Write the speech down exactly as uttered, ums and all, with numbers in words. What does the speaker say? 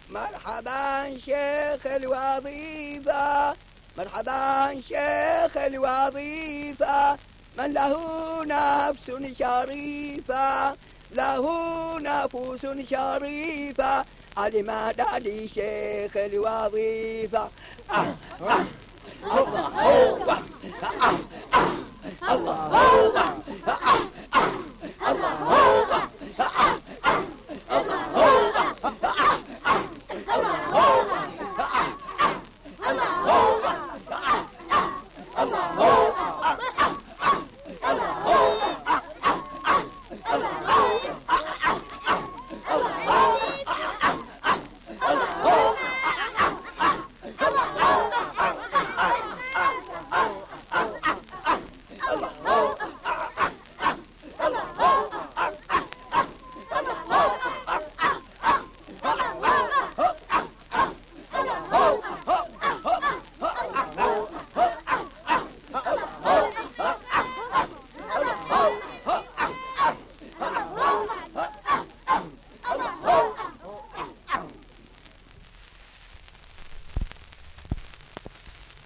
مرحبا شيخ الوظيفة، مرحبا شيخ الوظيفة، من له نفس شريفة، له نفوس شريفة، لماذا لشيخ الوظيفة؟ آه آه الله هو آه آه الله هو آه آه الله هو